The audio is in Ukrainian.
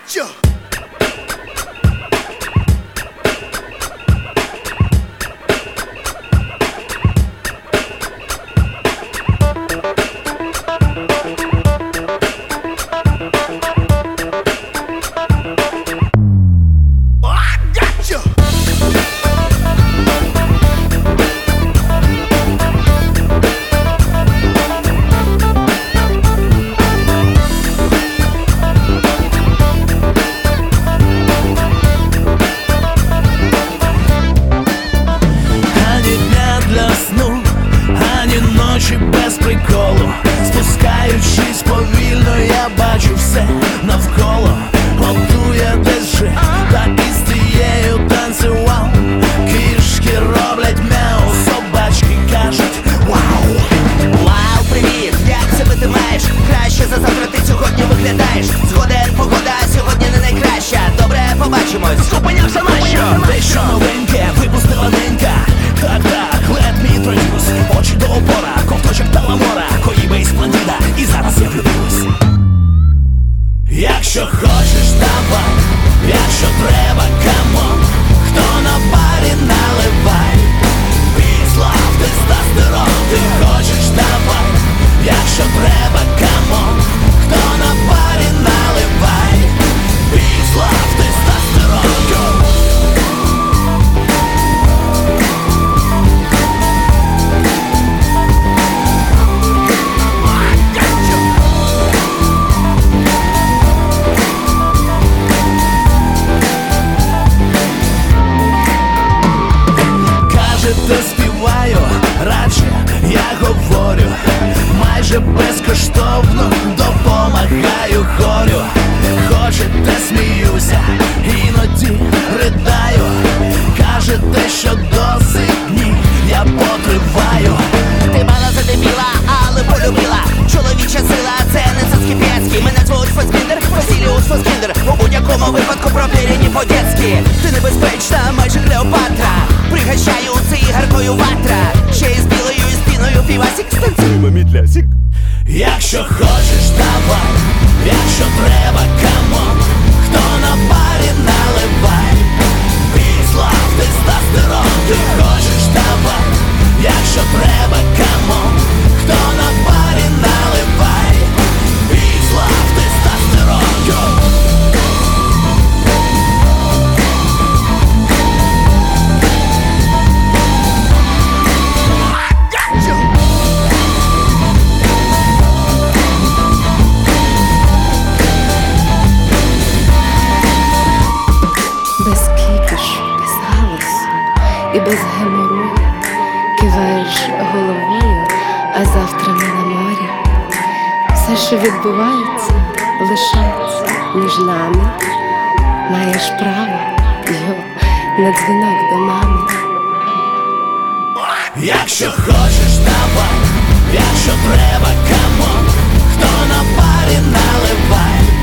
Gotcha! Без приколу, спускаючись повільно, я бачу все навколо. Готує десь же, так і з тією танцював. Кішки роблять мяу, собачки кажуть вау. Вау, привіт, як себе ти маєш? Краще за завтра ти сьогодні виглядаєш. Згоден, погода сьогодні не найкраща. Добре, побачимось, зупинявся на що? Дещо новеньке випустила ненька. Так, let me introduce. Очі до опора, ковточок та ламора, Коїбейс Пландіда, і зараз я влюбуюсь. Якщо хочеш, давай, якщо треба, камон. Хто на барі, наливай. Післав тестостерон. Ти хочеш, давай, якщо треба, камон. Хто на барі, наливай. Післав тестостерон. Кажете, співаю, радше я говорю. Майже безкоштовно допомагаю хорю. Хочете, сміюся, іноді ридаю. Кажете, що досить, ні, я потриваю. Ти мала задебіла, але полюбила. Чоловіча сила, це не Саскіпецький. Мене звуть Фаскіндер, Василіус Фаскіндер. У будь-якому випадку провірені по-дєцьки. Ти небезпечна, майже Клеопатра. Пригощаю цигаркою ватра. Ще й з білою і спіною півасік. Станцюємо мідлясік. Якщо хочеш, давай, якщо треба, камон. Хто на барі, наливай. Післав тестостерон. Ти хочеш, давай, якщо треба, камон. Хто на барі, наливай. Післав тестостерон. Без кіпішу, без галасу і без геморою киваєш головою, а завтра ми на морі. Все, що відбувається, лишається між нами. Маєш право, на дзвінок до мами. Якщо хочеш, давай, якщо треба, камон. Хто на барі, наливай.